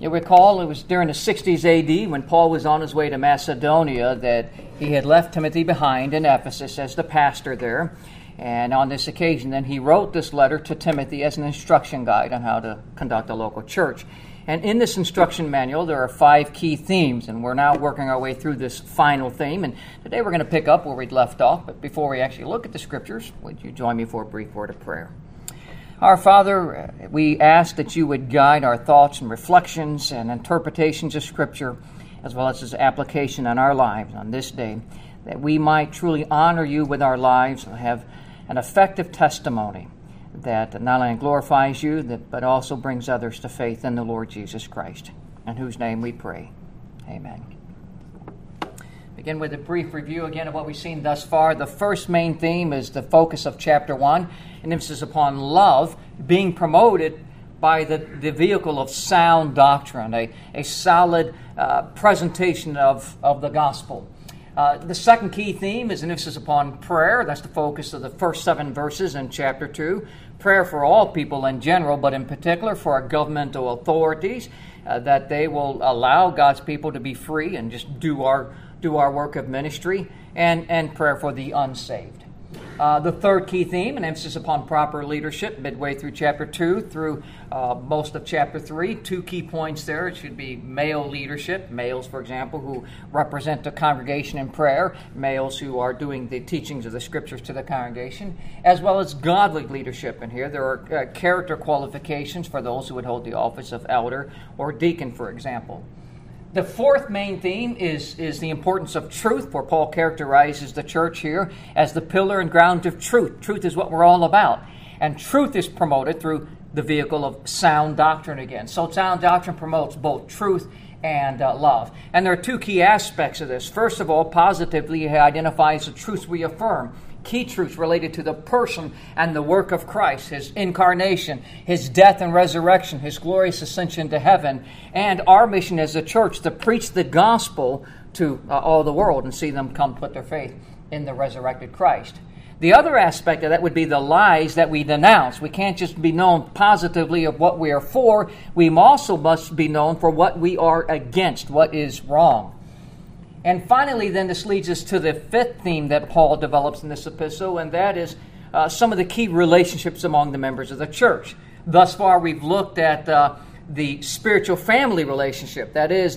You recall it was during the 60s AD when Paul was on his way to Macedonia that he had left Timothy behind in Ephesus as the pastor there. And on this occasion, then he wrote this letter to Timothy as an instruction guide on how to conduct a local church. And in this instruction manual, there are 5 key themes, and we're now working our way through this final theme. And today we're going to pick up where we'd left off. But before we actually look at the Scriptures, would you join me for a brief word of prayer? Our Father, we ask that you would guide our thoughts and reflections and interpretations of Scripture, as well as its application in our lives on this day, that we might truly honor you with our lives and have an effective testimony that not only glorifies you, but also brings others to faith in the Lord Jesus Christ, in whose name we pray. Amen. Begin with a brief review again of what we've seen thus far. The first main theme is the focus of chapter 1, an emphasis upon love being promoted by the vehicle of sound doctrine, a solid presentation of the gospel. The second key theme is an emphasis upon prayer. That's the focus of the first 7 verses in chapter 2. Prayer for all people in general, but in particular for our governmental authorities, that they will allow God's people to be free and just do our work of ministry, and prayer for the unsaved. The third key theme, an emphasis upon proper leadership, midway through chapter 2 through most of chapter 3. 2 key points there. It should be male leadership, males, for example, who represent the congregation in prayer, males who are doing the teachings of the Scriptures to the congregation, as well as godly leadership in here. There are character qualifications for those who would hold the office of elder or deacon, for example. The fourth main theme is the importance of truth, for Paul characterizes the church here as the pillar and ground of truth. Truth is what we're all about. And truth is promoted through the vehicle of sound doctrine again. So sound doctrine promotes both truth and love. And there are 2 key aspects of this. First of all, positively, he identifies the truths we affirm. Key truths related to the person and the work of Christ, His incarnation, His death and resurrection, His glorious ascension to heaven, and our mission as a church to preach the gospel to all the world and see them come put their faith in the resurrected Christ. The other aspect of that would be the lies that we denounce. We can't just be known positively of what we are for. We also must be known for what we are against, what is wrong. And finally, then, this leads us to the 5th theme that Paul develops in this epistle, and that is some of the key relationships among the members of the church. Thus far, we've looked at the spiritual family relationship. That is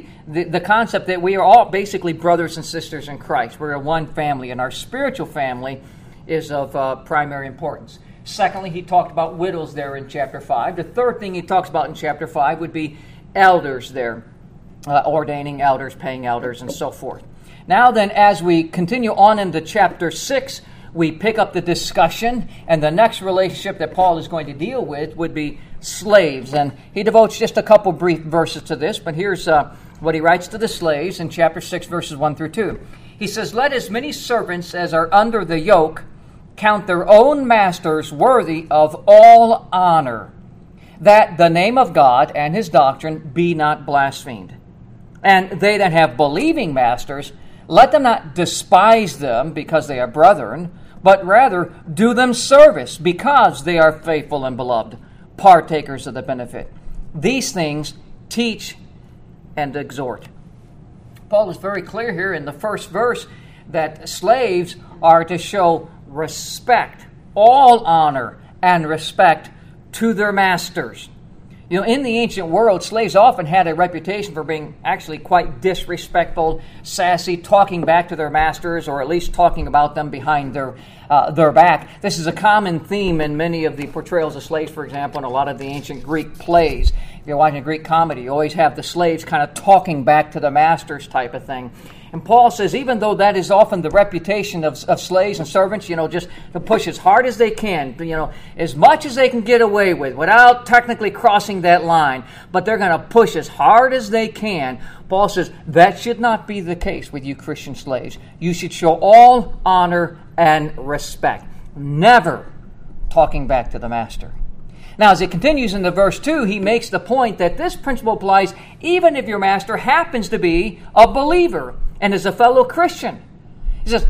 the concept that we are all basically brothers and sisters in Christ. We're one family, and our spiritual family is of primary importance. Secondly, he talked about widows there in chapter 5. The third thing he talks about in chapter 5 would be elders there. Ordaining elders, paying elders, and so forth. Now then, as we continue on into chapter 6, we pick up the discussion, and the next relationship that Paul is going to deal with would be slaves. And he devotes just a couple brief verses to this, but here's what he writes to the slaves in chapter 6, verses 1 through 2. He says, "Let as many servants as are under the yoke count their own masters worthy of all honor, that the name of God and His doctrine be not blasphemed. And they that have believing masters, let them not despise them because they are brethren, but rather do them service because they are faithful and beloved, partakers of the benefit. These things teach and exhort." Paul is very clear here in the first verse that slaves are to show respect, all honor and respect to their masters. You know, in the ancient world, slaves often had a reputation for being actually quite disrespectful, sassy, talking back to their masters, or at least talking about them behind their back. This is a common theme in many of the portrayals of slaves, for example, in a lot of the ancient Greek plays. If you're watching a Greek comedy, you always have the slaves kind of talking back to the masters type of thing. And Paul says, even though that is often the reputation of slaves and servants, just to push as hard as they can, as much as they can get away with without technically crossing that line, but they're going to push as hard as they can. Paul says, that should not be the case with you Christian slaves. You should show all honor and respect, never talking back to the master. Now, as it continues in the verse 2, he makes the point that this principle applies even if your master happens to be a believer and is a fellow Christian. He says,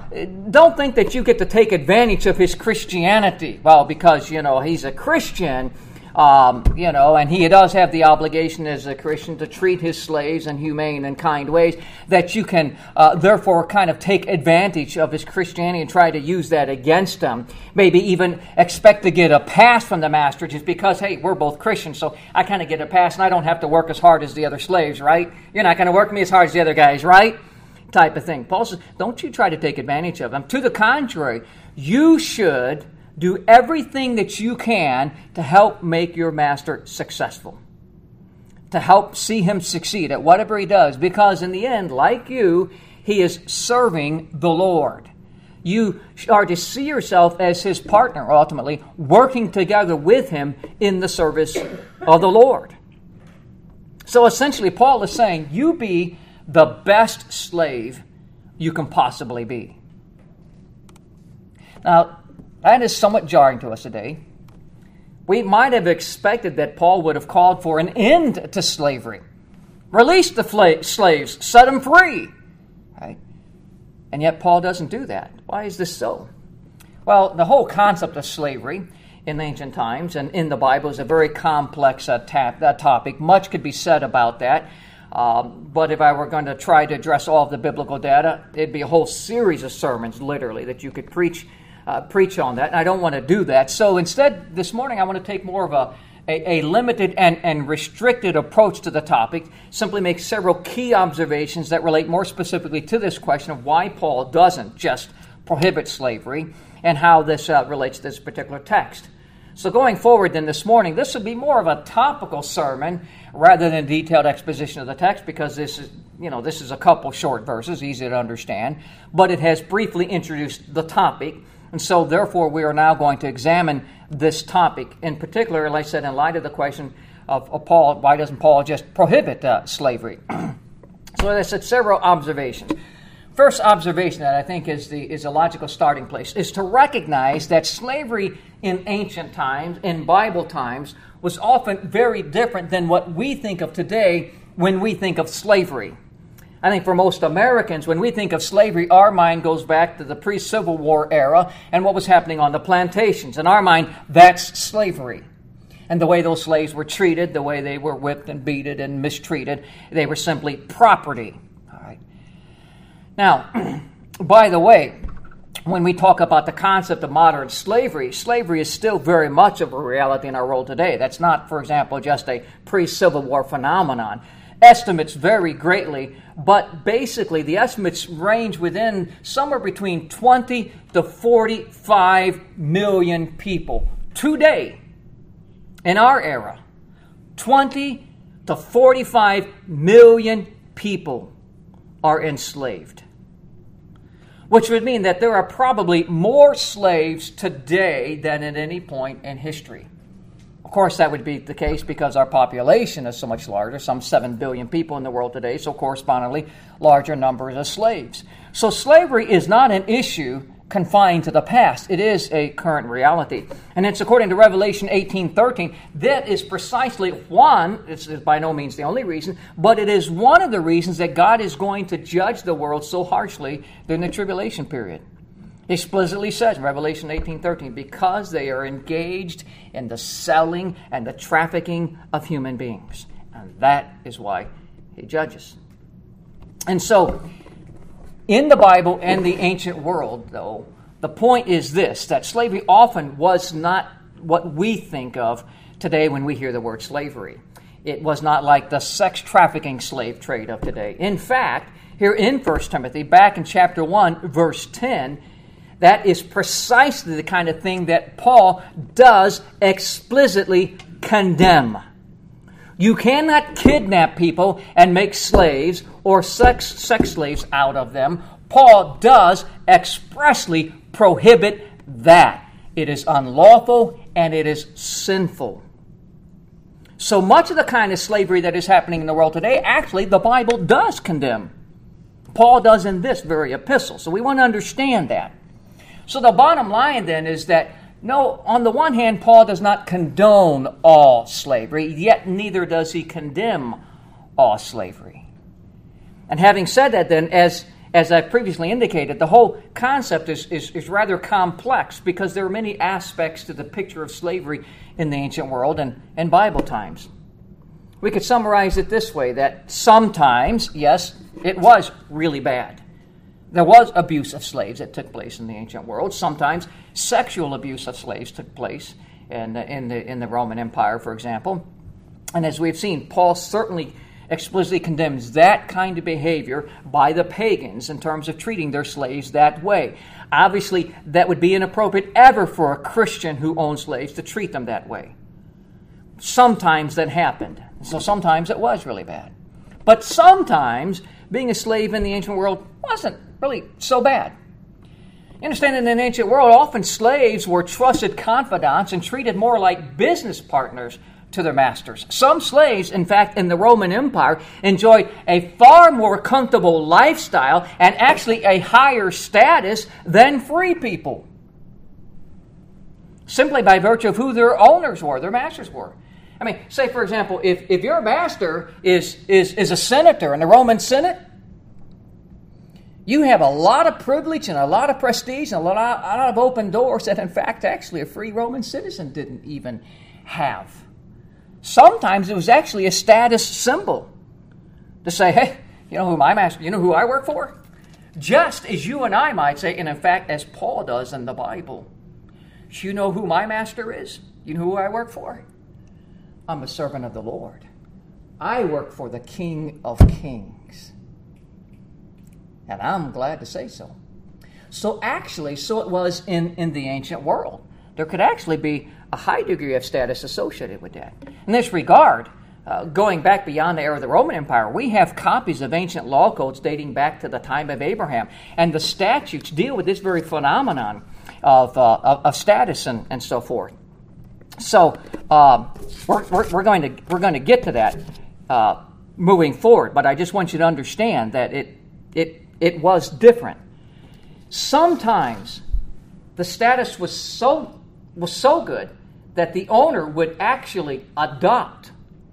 don't think that you get to take advantage of his Christianity. Well, because, he's a Christian, and he does have the obligation as a Christian to treat his slaves in humane and kind ways, that you can therefore kind of take advantage of his Christianity and try to use that against him. Maybe even expect to get a pass from the master just because, hey, we're both Christians, so I kind of get a pass and I don't have to work as hard as the other slaves, right? You're not going to work me as hard as the other guys, right? Type of thing. Paul says, don't you try to take advantage of them. To the contrary, you should do everything that you can to help make your master successful, to help see him succeed at whatever he does, because in the end, like you, he is serving the Lord. You are to see yourself as his partner, ultimately, working together with him in the service of the Lord. So essentially, Paul is saying, you be the best slave you can possibly be. Now, that is somewhat jarring to us today. We might have expected that Paul would have called for an end to slavery. Release the slaves, set them free. Right? And yet Paul doesn't do that. Why is this so? Well, the whole concept of slavery in ancient times and in the Bible is a very complex topic. Much could be said about that. But if I were going to try to address all of the biblical data, it'd be a whole series of sermons, literally, that you could preach on that. And I don't want to do that. So instead, this morning, I want to take more of a limited and restricted approach to the topic, simply make several key observations that relate more specifically to this question of why Paul doesn't just prohibit slavery and how this relates to this particular text. So going forward then this morning, this will be more of a topical sermon rather than a detailed exposition of the text, because this is a couple short verses, easy to understand, but it has briefly introduced the topic. And so, therefore, we are now going to examine this topic. In particular, like I said, in light of the question of Paul, why doesn't Paul just prohibit slavery? So, I said several observations. First observation that I think is a logical starting place is to recognize that slavery in ancient times, in Bible times, was often very different than what we think of today when we think of slavery. I think for most Americans, when we think of slavery, our mind goes back to the pre-Civil War era and what was happening on the plantations. In our mind, that's slavery. And the way those slaves were treated, the way they were whipped and beaten and mistreated, they were simply property. All right. Now, by the way, when we talk about the concept of modern slavery, slavery is still very much of a reality in our world today. That's not, for example, just a pre-Civil War phenomenon. Estimates vary greatly, but basically the estimates range within somewhere between 20 to 45 million people today in our era. 20 to 45 million people are enslaved, which would mean that there are probably more slaves today than at any point in history. Of course, that would be the case because our population is so much larger, some 7 billion people in the world today, so correspondingly larger numbers of slaves. So slavery is not an issue confined to the past. It is a current reality. And it's according to Revelation 18:13, that is precisely one, it's by no means the only reason, but it is one of the reasons that God is going to judge the world so harshly during the tribulation period. He explicitly says in Revelation 18:13, because they are engaged in the selling and the trafficking of human beings. And that is why he judges. And so, in the Bible and the ancient world, though, the point is this, that slavery often was not what we think of today when we hear the word slavery. It was not like the sex trafficking slave trade of today. In fact, here in 1 Timothy, back in chapter 1, verse 10, that is precisely the kind of thing that Paul does explicitly condemn. You cannot kidnap people and make slaves or sex slaves out of them. Paul does expressly prohibit that. It is unlawful and it is sinful. So much of the kind of slavery that is happening in the world today, actually, the Bible does condemn. Paul does in this very epistle. So we want to understand that. So the bottom line then is that, no, on the one hand, Paul does not condone all slavery, yet neither does he condemn all slavery. And having said that then, as as I previously indicated, the whole concept is rather complex because there are many aspects to the picture of slavery in the ancient world and Bible times. We could summarize it this way, that sometimes, yes, it was really bad. There was abuse of slaves that took place in the ancient world. Sometimes sexual abuse of slaves took place in the Roman Empire, for example. And as we've seen, Paul certainly explicitly condemns that kind of behavior by the pagans in terms of treating their slaves that way. Obviously, that would be inappropriate ever for a Christian who owned slaves to treat them that way. Sometimes that happened. So sometimes it was really bad. But sometimes being a slave in the ancient world wasn't really so bad. You understand, in the ancient world, often slaves were trusted confidants and treated more like business partners to their masters. Some slaves, in fact, in the Roman Empire, enjoyed a far more comfortable lifestyle and actually a higher status than free people, simply by virtue of who their owners were, their masters were. I mean, say, for example, if your master is a senator in the Roman Senate, you have a lot of privilege and a lot of prestige and a lot of open doors that, in fact, actually a free Roman citizen didn't even have. Sometimes it was actually a status symbol to say, hey, you know who my master, you know who I work for? Just as you and I might say, and in fact, as Paul does in the Bible, do you know who my master is? You know who I work for? I'm a servant of the Lord. I work for the King of Kings. And I'm glad to say so. So it was in the ancient world. There could actually be a high degree of status associated with that. In this regard, going back beyond the era of the Roman Empire, we have copies of ancient law codes dating back to the time of Abraham. And the statutes deal with this very phenomenon of status and so forth. So we're going to get to that moving forward. But I just want you to understand that it was different. Sometimes the status was so good that the owner would actually adopt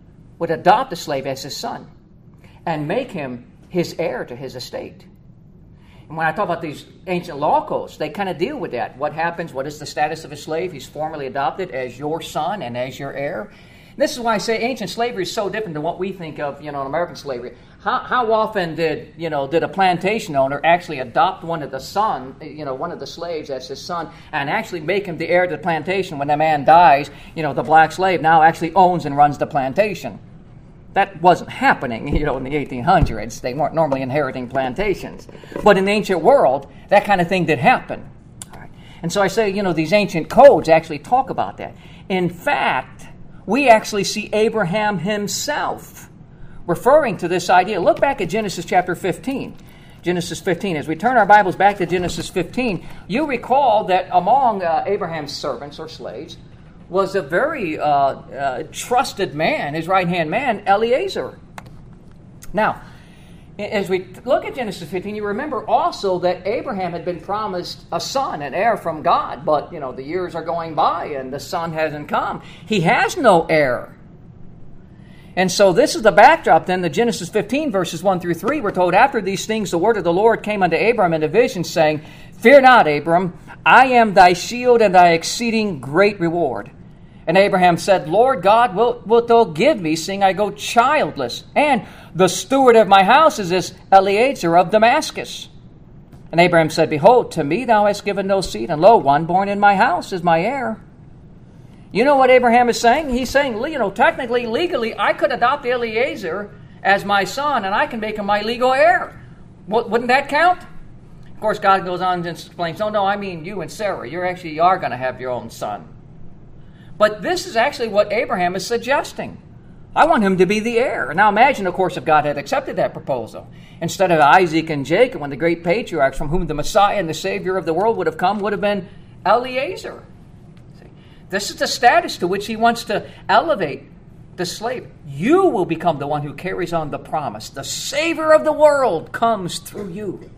a slave as his son and make him his heir to his estate. And when I talk about these ancient law codes, they kind of deal with that. What happens? What is the status of a slave? He's formally adopted as your son and as your heir. And this is why I say ancient slavery is so different than what we think of, in American slavery. How often did a plantation owner actually adopt one of the slaves as his son and actually make him the heir to the plantation? When the man dies, the black slave now actually owns and runs the plantation. That wasn't happening, in the 1800s. They weren't normally inheriting plantations. But in the ancient world, that kind of thing did happen. All right. And so I say, these ancient codes actually talk about that. In fact, we actually see Abraham himself referring to this idea. Look back at Genesis chapter 15. Genesis 15. As we turn our Bibles back to Genesis 15, you recall that among Abraham's servants or slaves was a very trusted man, his right-hand man, Eliezer. Now, as we look at Genesis 15, you remember also that Abraham had been promised a son, an heir from God, but, the years are going by and the son hasn't come. He has no heir. And so this is the backdrop then, the Genesis 15, verses 1 through 3. We're told, after these things, the word of the Lord came unto Abram in a vision, saying, Fear not, Abram, I am thy shield and thy exceeding great reward. And Abraham said, Lord God, wilt thou give me, seeing I go childless? And the steward of my house is this Eliezer of Damascus. And Abraham said, Behold, to me thou hast given no seed, and lo, one born in my house is my heir. You know what Abraham is saying? He's saying, technically, legally, I could adopt Eliezer as my son, and I can make him my legal heir. Wouldn't that count? Of course, God goes on and explains, no, I mean you and Sarah. You actually are going to have your own son. But this is actually what Abraham is suggesting. I want him to be the heir. Now imagine, of course, if God had accepted that proposal. Instead of Isaac and Jacob, when the great patriarchs from whom the Messiah and the Savior of the world would have come, would have been Eliezer. See, this is the status to which he wants to elevate the slave. You will become the one who carries on the promise. The Savior of the world comes through you.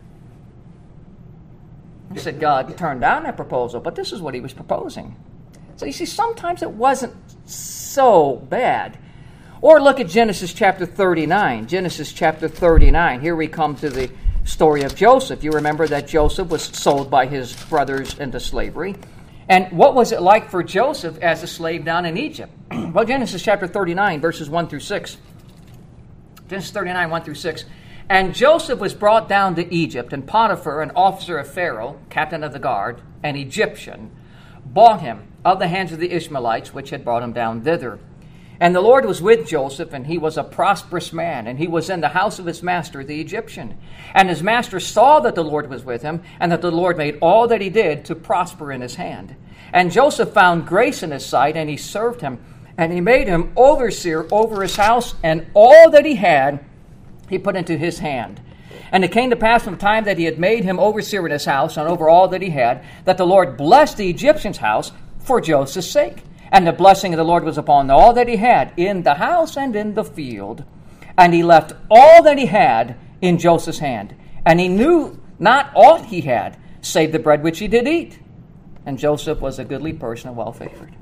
He said God turned down that proposal, but this is what he was proposing. So you see, sometimes it wasn't so bad. Or look at Genesis chapter 39. Genesis chapter 39. Here we come to story of Joseph. You remember that Joseph was sold by his brothers into slavery. And what was it like for Joseph as a slave down in Egypt? Well, Genesis chapter 39, verses 1 through 6. Genesis 39, 1 through 6. And Joseph was brought down to Egypt, and Potiphar, an officer of Pharaoh, captain of the guard, an Egyptian, bought him of the hands of the Ishmaelites, which had brought him down thither. And the Lord was with Joseph, and he was a prosperous man, and he was in the house of his master, the Egyptian. And his master saw that the Lord was with him, and that the Lord made all that he did to prosper in his hand. And Joseph found grace in his sight, and he served him. And he made him overseer over his house, and all that he had he put into his hand. And it came to pass from the time that he had made him overseer in his house, and over all that he had, that the Lord blessed the Egyptian's house for Joseph's sake. And the blessing of the Lord was upon all that he had, in the house and in the field. And he left all that he had in Joseph's hand. And he knew not aught he had, save the bread which he did eat. And Joseph was a goodly person and well favored.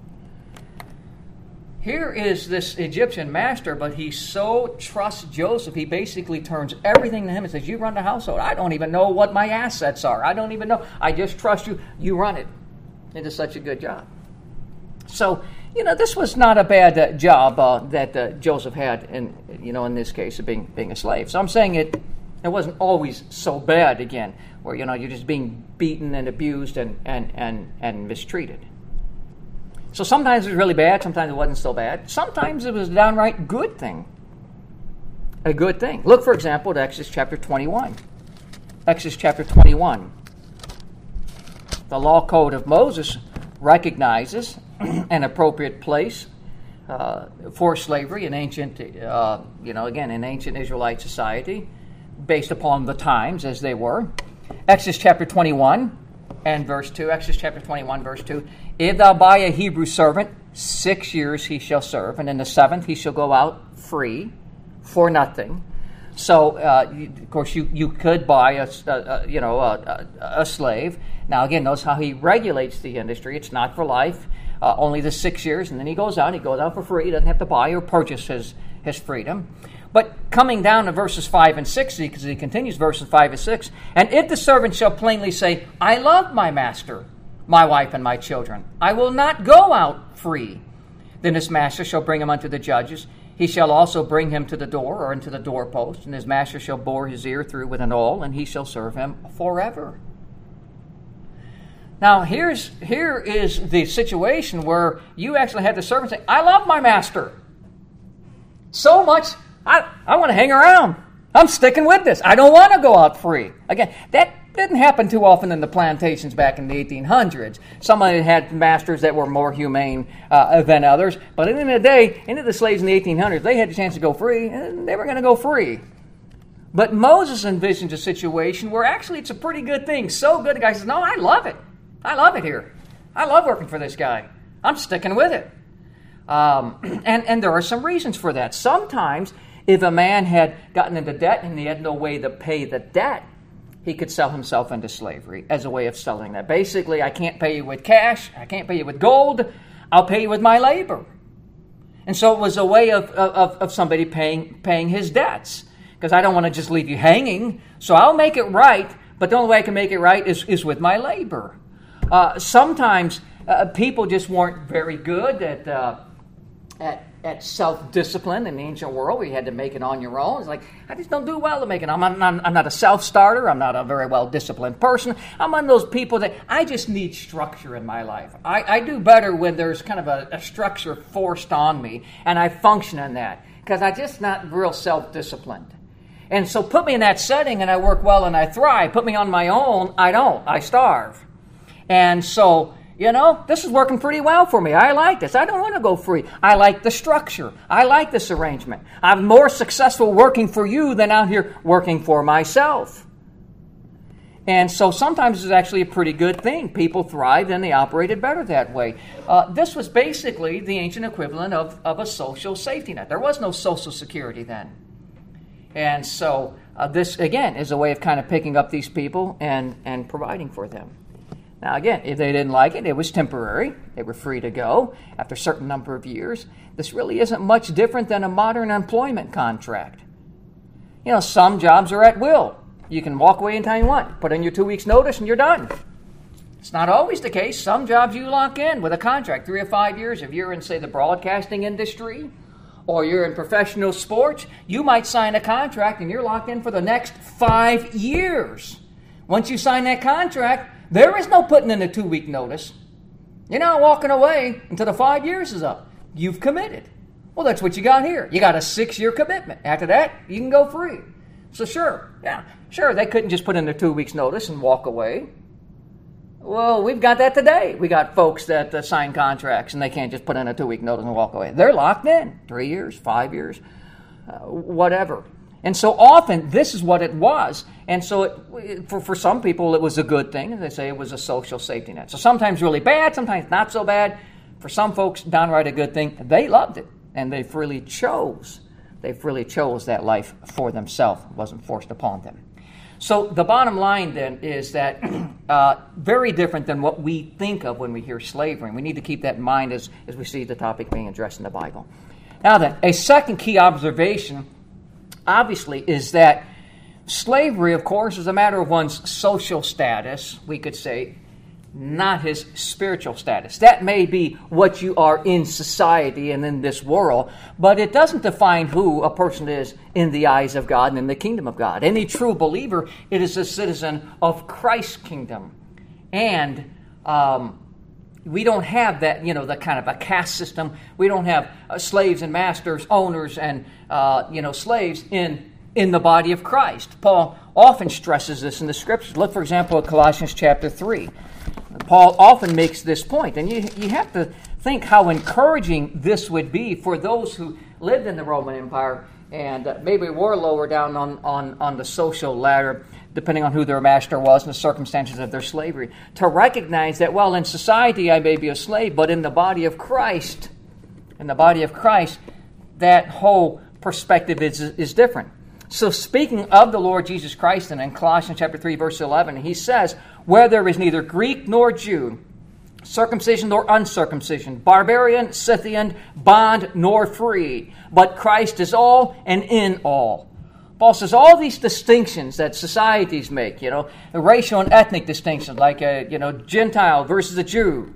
Here is this Egyptian master, but he so trusts Joseph, he basically turns everything to him and says, you run the household. I don't even know what my assets are. I don't even know. I just trust you. You run it. It is such a good job. So, this was not a bad job that Joseph had in this case of being a slave. So I'm saying it wasn't always so bad again, where, you're just being beaten and abused and mistreated. So sometimes it was really bad, sometimes it wasn't so bad. Sometimes it was a downright good thing. A good thing. Look, for example, at Exodus chapter 21. Exodus chapter 21. The law code of Moses recognizes an appropriate place for slavery in ancient, in ancient Israelite society, based upon the times as they were. Exodus chapter 21 and verse 2. Exodus chapter 21, verse 2. If thou buy a Hebrew servant, 6 years he shall serve, and in the 7th he shall go out free for nothing. So, of course, you could buy a slave. Now, again, notice how he regulates the industry. It's not for life, only the 6 years, and then he goes out for free. He doesn't have to buy or purchase his freedom. But coming down to verses 5 and 6, because he continues verses 5 and 6, and if the servant shall plainly say, I love my master, my wife, and my children, I will not go out free, then his master shall bring him unto the judges. He shall also bring him to the door or into the doorpost, and his master shall bore his ear through with an awl, and he shall serve him forever. Now, here is the situation where you actually had the servant say, I love my master so much, I want to hang around. I'm sticking with this. I don't want to go out free. Again, that didn't happen too often in the plantations back in the 1800s. Some had masters that were more humane than others. But at the end of the day, the slaves in the 1800s, they had a chance to go free, and they were going to go free. But Moses envisions a situation where actually it's a pretty good thing. So good, the guy says, no, I love it. I love it here. I love working for this guy. I'm sticking with it. And there are some reasons for that. Sometimes, if a man had gotten into debt and he had no way to pay the debt, he could sell himself into slavery as a way of selling that. Basically, I can't pay you with cash. I can't pay you with gold. I'll pay you with my labor. And so it was a way of somebody paying his debts. Because I don't want to just leave you hanging. So I'll make it right. But the only way I can make it right is with my labor. Sometimes people just weren't very good at self-discipline in the ancient world. We had to make it on your own. It's like, I just don't do well to make it. I'm not a self-starter. I'm not a very well-disciplined person. I'm one of those people that I just need structure in my life. I do better when there's kind of a structure forced on me, and I function in that, because I'm just not real self-disciplined. And so put me in that setting, and I work well and I thrive. Put me on my own, I don't. I starve. And so, this is working pretty well for me. I like this. I don't want to go free. I like the structure. I like this arrangement. I'm more successful working for you than out here working for myself. And so sometimes it's actually a pretty good thing. People thrived and they operated better that way. This was basically the ancient equivalent of a social safety net. There was no Social Security then. And so this, again, is a way of kind of picking up these people and providing for them. Now, again, if they didn't like it, it was temporary. They were free to go after a certain number of years. This really isn't much different than a modern employment contract. Some jobs are at will. You can walk away anytime you want. Put in your 2 weeks notice and you're done. It's not always the case. Some jobs you lock in with a contract, 3 or 5 years. If you're in, say, the broadcasting industry or you're in professional sports, you might sign a contract and you're locked in for the next 5 years. Once you sign that contract, there is no putting in a 2-week notice. You're not walking away until the 5 years is up. You've committed. Well, that's what you got here. You got a 6-year commitment. After that, you can go free. So sure, they couldn't just put in their 2 weeks notice and walk away. Well, we've got that today. We got folks that sign contracts and they can't just put in a 2-week notice and walk away. They're locked in 3 years, 5 years, whatever. And so often, this is what it was. And so for some people, it was a good thing. And they say it was a social safety net. So sometimes really bad, sometimes not so bad. For some folks, downright a good thing. They loved it. And they freely chose that life for themselves. It wasn't forced upon them. So the bottom line then is that very different than what we think of when we hear slavery. And we need to keep that in mind as we see the topic being addressed in the Bible. Now then, a second key observation, obviously, is that slavery, of course, is a matter of one's social status, we could say, not his spiritual status. That may be what you are in society and in this world, but it doesn't define who a person is in the eyes of God and in the kingdom of God. Any true believer, it is a citizen of Christ's kingdom. And we don't have that, the kind of a caste system. We don't have slaves and masters, owners and, slaves in the body of Christ. Paul often stresses this in the Scriptures. Look, for example, at Colossians chapter 3. Paul often makes this point, and you have to think how encouraging this would be for those who lived in the Roman Empire and maybe were lower down on the social ladder, depending on who their master was and the circumstances of their slavery, to recognize that, well, in society I may be a slave, but in the body of Christ, that whole perspective is different. So speaking of the Lord Jesus Christ, and in Colossians chapter 3, verse 11, he says, where there is neither Greek nor Jew, circumcision nor uncircumcision, barbarian, Scythian, bond nor free, but Christ is all and in all. Paul says all these distinctions that societies make, the racial and ethnic distinctions, like Gentile versus a Jew,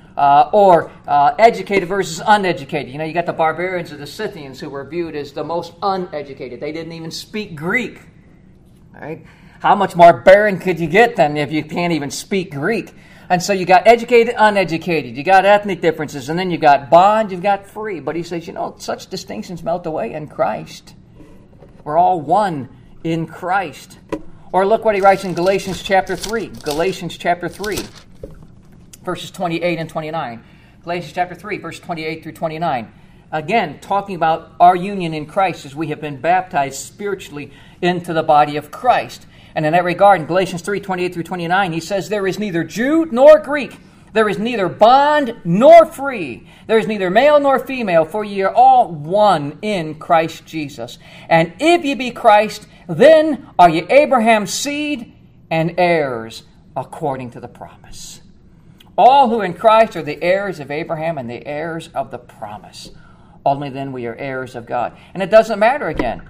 or educated versus uneducated. You got the barbarians or the Scythians who were viewed as the most uneducated. They didn't even speak Greek. Right? How much more barren could you get then if you can't even speak Greek? And so you got educated, uneducated. You got ethnic differences, and then you got bond, you've got free. But he says, such distinctions melt away in Christ. We're all one in Christ. Or look what he writes in Galatians chapter 3. Galatians chapter 3. Verses 28 and 29. Galatians chapter 3, verse 28 through 29. Again, talking about our union in Christ as we have been baptized spiritually into the body of Christ. And in that regard, in Galatians 3, 28 through 29, he says, there is neither Jew nor Greek. There is neither bond nor free. There is neither male nor female, for ye are all one in Christ Jesus. And if ye be Christ, then are ye Abraham's seed and heirs according to the promise. All who in Christ are the heirs of Abraham and the heirs of the promise. Only then we are heirs of God. And it doesn't matter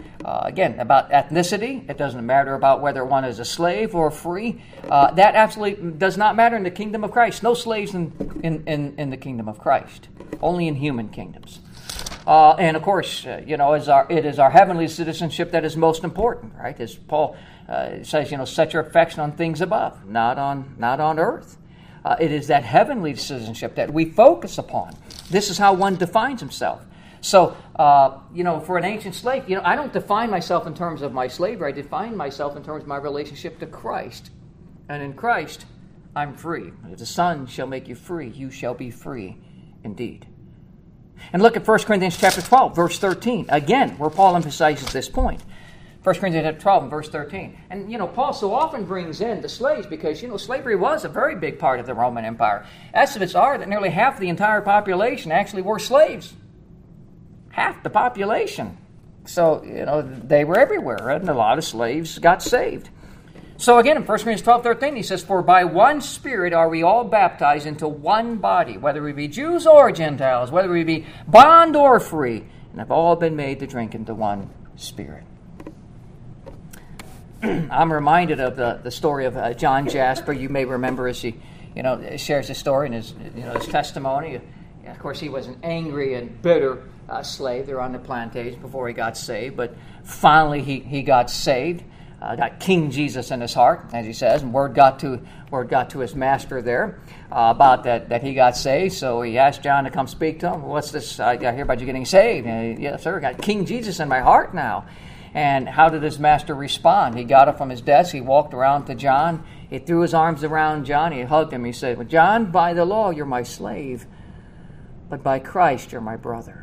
about ethnicity. It doesn't matter about whether one is a slave or free. That absolutely does not matter in the kingdom of Christ. No slaves in the kingdom of Christ. Only in human kingdoms. And of course, it is our heavenly citizenship that is most important, right? As Paul says, set your affection on things above, not on earth. It is that heavenly citizenship that we focus upon. This is how one defines himself. So, for an ancient slave, I don't define myself in terms of my slavery. I define myself in terms of my relationship to Christ. And in Christ, I'm free. If the Son shall make you free, you shall be free indeed. And look at 1 Corinthians chapter 12, verse 13. Again, where Paul emphasizes this point. 1 Corinthians chapter 12 and verse 13. And, Paul so often brings in the slaves because, slavery was a very big part of the Roman Empire. Estimates are that nearly half the entire population actually were slaves. Half the population. So, they were everywhere, and a lot of slaves got saved. So again, in 1 Corinthians 12:13, he says, for by one Spirit are we all baptized into one body, whether we be Jews or Gentiles, whether we be bond or free, and have all been made to drink into one Spirit. I'm reminded of the story of John Jasper. You may remember as he, shares his story and his testimony. Of course, he was an angry and bitter slave there on the plantation before he got saved. But finally, he got saved. Got King Jesus in his heart, as he says, and word got to his master there about that he got saved. So he asked John to come speak to him. What's this? I hear about you getting saved. And yes, sir. Got King Jesus in my heart now. And how did his master respond? He got up from his desk. He walked around to John. He threw his arms around John. He hugged him. He said, "Well, John, by the law, you're my slave, but by Christ, you're my brother."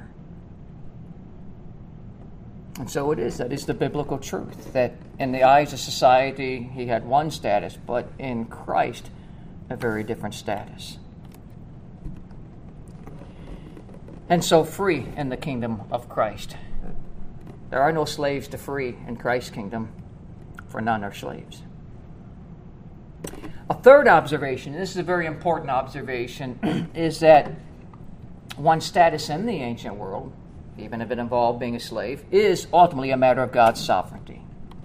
And so it is. That is the biblical truth, that in the eyes of society, he had one status, but in Christ, a very different status. And so free in the kingdom of Christ. There are no slaves to free in Christ's kingdom, for none are slaves. A third observation, and this is a very important observation, is that one's status in the ancient world, even if it involved being a slave, is ultimately a matter of God's sovereignty.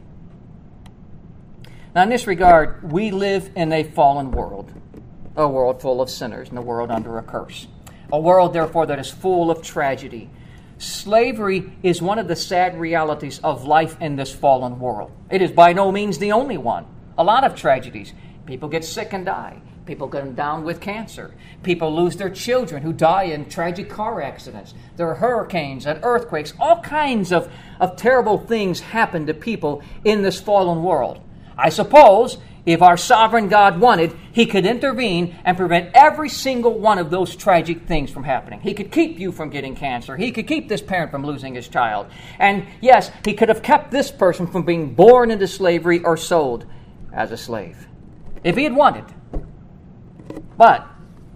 Now, in this regard, we live in a fallen world, a world full of sinners, and a world under a curse. A world, therefore, that is full of tragedy. Slavery is one of the sad realities of life in this fallen world. It is by no means the only one. A lot of tragedies. People get sick and die. People get down with cancer. People lose their children who die in tragic car accidents. There are hurricanes and earthquakes. All kinds of terrible things happen to people in this fallen world. I suppose if our sovereign God wanted, he could intervene and prevent every single one of those tragic things from happening. He could keep you from getting cancer. He could keep this parent from losing his child. And yes, he could have kept this person from being born into slavery or sold as a slave, if he had wanted. But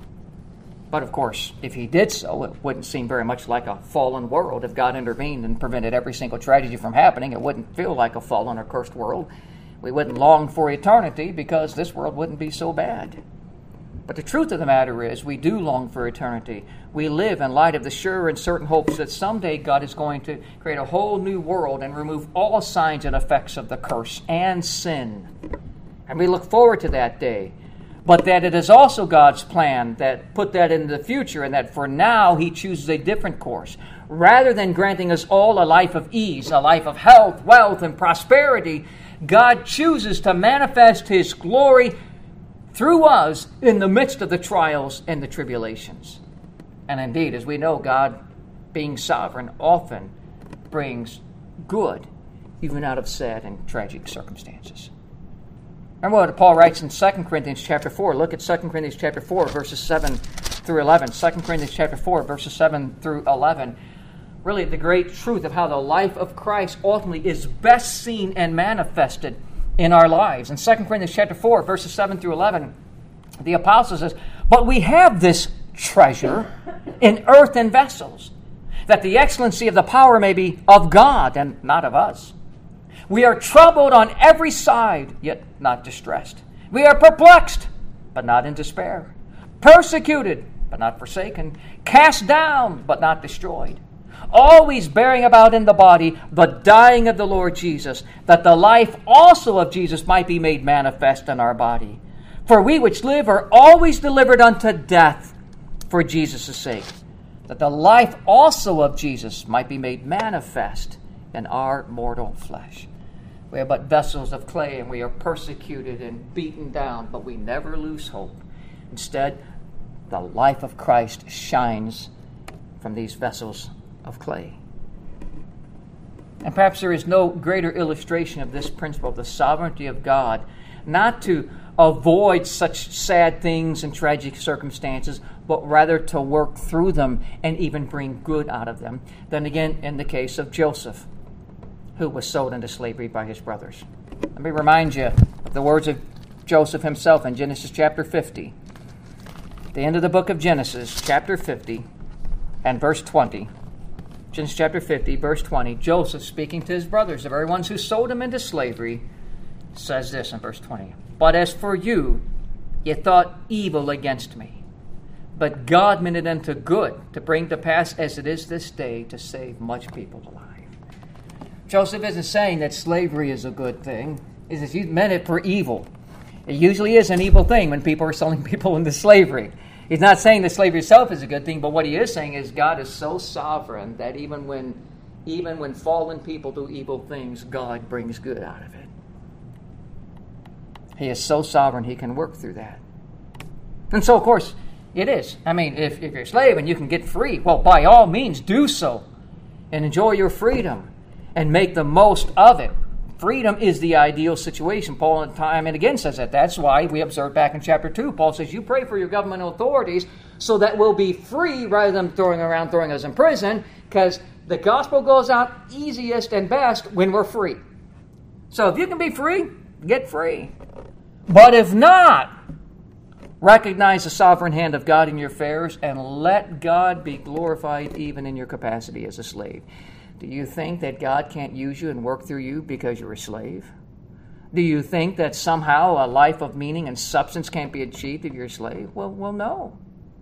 of course, if he did so, it wouldn't seem very much like a fallen world. If God intervened and prevented every single tragedy from happening, it wouldn't feel like a fallen or cursed world. We wouldn't long for eternity because this world wouldn't be so bad. But the truth of the matter is, we do long for eternity. We live in light of the sure and certain hopes that someday God is going to create a whole new world and remove all signs and effects of the curse and sin. And we look forward to that day. But that it is also God's plan that put that in the future, and that for now he chooses a different course. Rather than granting us all a life of ease, a life of health, wealth, and prosperity, God chooses to manifest his glory through us in the midst of the trials and the tribulations. And indeed, as we know, God, being sovereign, often brings good, even out of sad and tragic circumstances. Remember what Paul writes in 2 Corinthians chapter 4. Look at 2 Corinthians chapter 4, verses 7 through 11. 2 Corinthians chapter 4, verses 7 through 11. Really, the great truth of how the life of Christ ultimately is best seen and manifested in our lives. In 2 Corinthians chapter 4, verses 7 through 11, the apostle says, "But we have this treasure in earthen vessels, that the excellency of the power may be of God and not of us. We are troubled on every side, yet not distressed. We are perplexed, but not in despair. Persecuted, but not forsaken. Cast down, but not destroyed. Always bearing about in the body the dying of the Lord Jesus, that the life also of Jesus might be made manifest in our body. For we which live are always delivered unto death for Jesus' sake, that the life also of Jesus might be made manifest in our mortal flesh." We are but vessels of clay, and we are persecuted and beaten down, but we never lose hope. Instead, the life of Christ shines from these vessels of clay. And perhaps there is no greater illustration of this principle of the sovereignty of God, not to avoid such sad things and tragic circumstances, but rather to work through them and even bring good out of them, than again in the case of Joseph, who was sold into slavery by his brothers. Let me remind you of the words of Joseph himself in Genesis chapter 50. At the end of the book of Genesis, chapter 50, and verse 20. Genesis chapter 50, verse 20. Joseph, speaking to his brothers, the very ones who sold him into slavery, says this in verse 20. "But as for you, ye thought evil against me. But God meant it unto good, to bring to pass as it is this day, to save much people alive." Joseph isn't saying that slavery is a good thing. He says, you meant it for evil. It usually is an evil thing when people are selling people into slavery. He's not saying that slavery itself is a good thing, but what he is saying is God is so sovereign that even when fallen people do evil things, God brings good out of it. He is so sovereign, he can work through that. And so, of course, it is. I mean, if you're a slave and you can get free, well, by all means, do so. And enjoy your freedom. And make the most of it. Freedom is the ideal situation. Paul time and again says that. That's why we observed back in chapter 2. Paul says, you pray for your governmental authorities so that we'll be free rather than throwing us in prison, because the gospel goes out easiest and best when we're free. So if you can be free, get free. But if not, recognize the sovereign hand of God in your affairs and let God be glorified even in your capacity as a slave. Do you think that God can't use you and work through you because you're a slave? Do you think that somehow a life of meaning and substance can't be achieved if you're a slave? Well, no.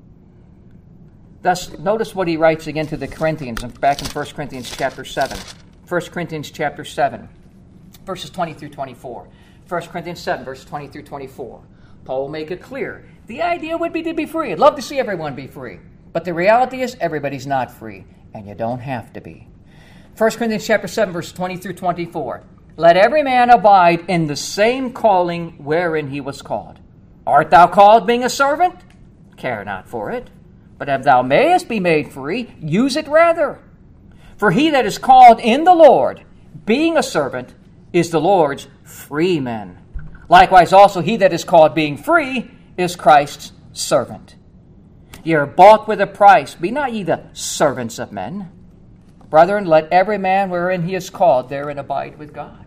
Thus, notice what he writes again to the Corinthians, back in 1 Corinthians chapter 7. 1 Corinthians chapter 7, verses 20 through 24. 1 Corinthians 7, verses 20 through 24. Paul will make it clear. The idea would be to be free. I'd love to see everyone be free. But the reality is everybody's not free, and you don't have to be. 1 Corinthians chapter 7, verse 20 through 24. Let every man abide in the same calling wherein he was called. Art thou called being a servant? Care not for it. But if thou mayest be made free, use it rather. For he that is called in the Lord, being a servant, is the Lord's free man. Likewise also he that is called being free is Christ's servant. Ye are bought with a price. Be not ye the servants of men. Brethren, let every man wherein he is called therein abide with God.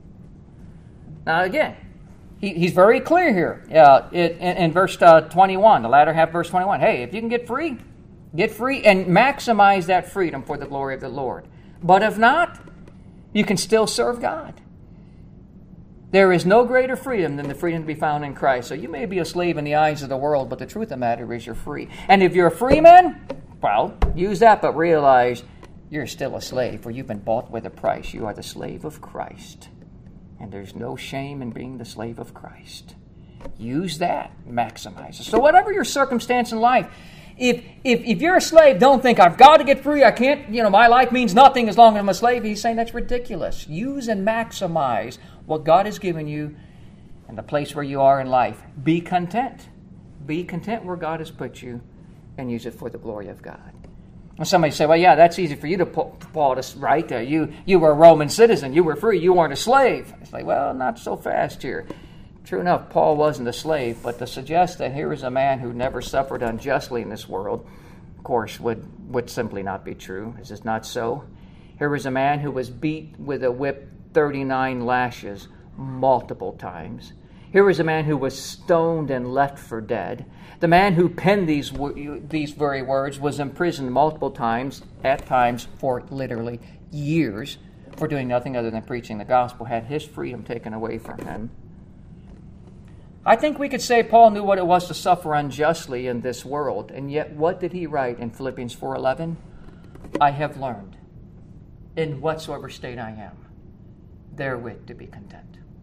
Now again, he's very clear here in verse 21, the latter half of verse 21. Hey, if you can get free and maximize that freedom for the glory of the Lord. But if not, you can still serve God. There is no greater freedom than the freedom to be found in Christ. So you may be a slave in the eyes of the world, but the truth of the matter is you're free. And if you're a free man, well, use that, but realize you're still a slave, for you've been bought with a price. You are the slave of Christ. And there's no shame in being the slave of Christ. Use that, maximize it. So whatever your circumstance in life, if you're a slave, don't think, I've got to get free, I can't, my life means nothing as long as I'm a slave. He's saying that's ridiculous. Use and maximize what God has given you and the place where you are in life. Be content. Be content where God has put you and use it for the glory of God. And somebody say, well, yeah, that's easy for you to Paul, right? You were a Roman citizen. You were free. You weren't a slave. It's like, well, not so fast here. True enough, Paul wasn't a slave, but to suggest that here is a man who never suffered unjustly in this world, of course, would simply not be true. Is this not so? Here was a man who was beat with a whip 39 lashes multiple times. Here was a man who was stoned and left for dead. The man who penned these very words was imprisoned multiple times, at times for literally years, for doing nothing other than preaching the gospel, had his freedom taken away from him. I think we could say Paul knew what it was to suffer unjustly in this world, and yet what did he write in Philippians 4:11? I have learned, in whatsoever state I am, therewith to be content.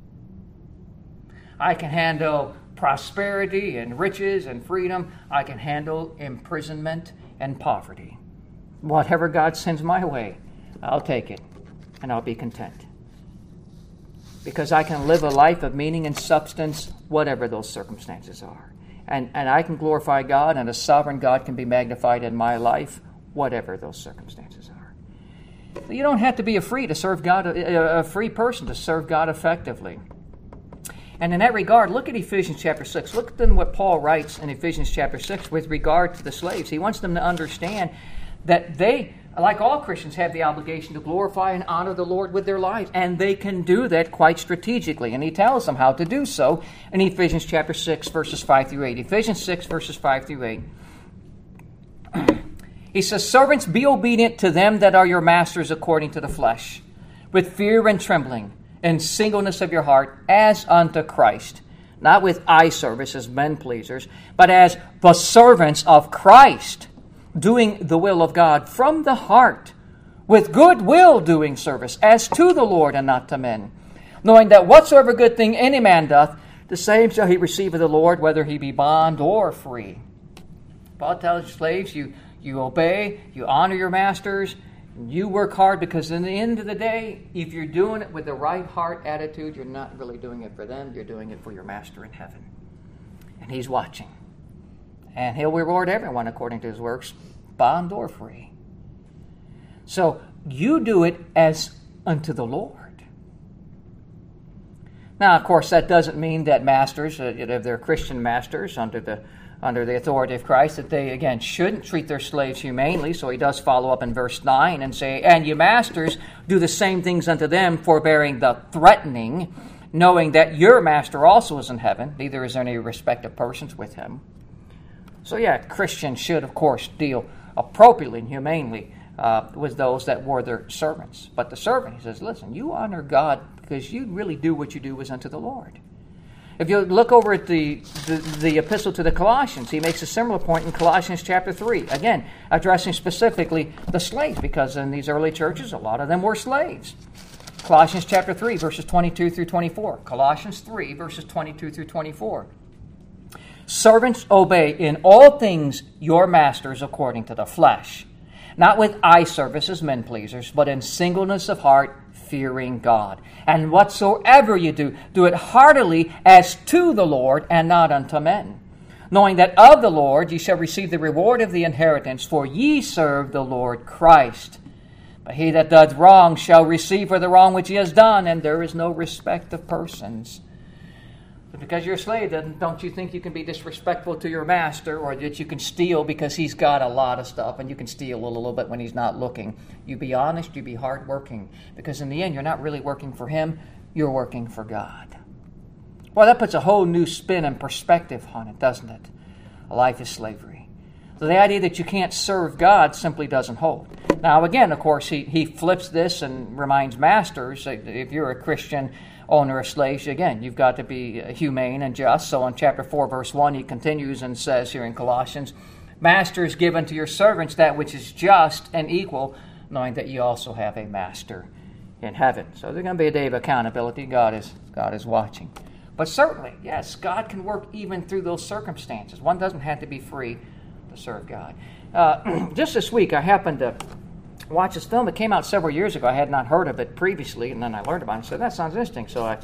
I can handle prosperity and riches and freedom. I can handle imprisonment and poverty. Whatever God sends my way, I'll take it, and I'll be content. Because I can live a life of meaning and substance, whatever those circumstances are. And I can glorify God, and a sovereign God can be magnified in my life, whatever those circumstances are. You don't have to be a free person to serve God effectively. And in that regard, look at Ephesians chapter 6. Look at what Paul writes in Ephesians chapter 6 with regard to the slaves. He wants them to understand that they, like all Christians, have the obligation to glorify and honor the Lord with their lives. And they can do that quite strategically. And he tells them how to do so in Ephesians chapter 6, verses 5 through 8. Ephesians 6, verses 5 through 8. He says, servants, be obedient to them that are your masters according to the flesh, with fear and trembling, and singleness of your heart, as unto Christ, not with eye service as men pleasers, but as the servants of Christ, doing the will of God from the heart, with good will doing service, as to the Lord and not to men, knowing that whatsoever good thing any man doth, the same shall he receive of the Lord, whether he be bond or free. Paul tells slaves, you obey, you honor your masters, you work hard, because in the end of the day, if you're doing it with the right heart attitude, you're not really doing it for them, you're doing it for your master in heaven. And he's watching. And he'll reward everyone according to his works, bond or free. So you do it as unto the Lord. Now, of course, that doesn't mean that masters, if they're Christian masters under the authority of Christ, that they, again, shouldn't treat their slaves humanely. So he does follow up in verse 9 and say, and you masters, do the same things unto them, forbearing the threatening, knowing that your master also is in heaven, neither is there any respect of persons with him. So yeah, Christians should, of course, deal appropriately and humanely with those that were their servants. But the servant, he says, listen, you honor God because you really do what you do as unto the Lord. If you look over at the epistle to the Colossians, he makes a similar point in Colossians chapter 3. Again, addressing specifically the slaves, because in these early churches, a lot of them were slaves. Colossians chapter 3, verses 22 through 24. Colossians 3, verses 22 through 24. Servants, obey in all things your masters according to the flesh, not with eye service as men pleasers, but in singleness of heart, fearing God. And whatsoever you do, do it heartily as to the Lord and not unto men, knowing that of the Lord ye shall receive the reward of the inheritance, for ye serve the Lord Christ. But he that doth wrong shall receive for the wrong which he has done, and there is no respect of persons. But because you're a slave, don't you think you can be disrespectful to your master, or that you can steal because he's got a lot of stuff and you can steal a little bit when he's not looking? You be honest, you be hardworking, because in the end you're not really working for him, you're working for God. Well, that puts a whole new spin and perspective on it, doesn't it? A life is slavery. So the idea that you can't serve God simply doesn't hold. Now again, of course, he flips this and reminds masters, if you're a Christian owner of slaves, again, you've got to be humane and just. So in chapter 4, verse 1, he continues and says here in Colossians, masters, give unto your servants that which is just and equal, knowing that you also have a master in heaven. So there's going to be a day of accountability. God is watching. But certainly, yes, God can work even through those circumstances. One doesn't have to be free to serve God. Just this week, I happened to watch this film. It came out several years ago. I had not heard of it previously, and then I learned about it and said, that sounds interesting. So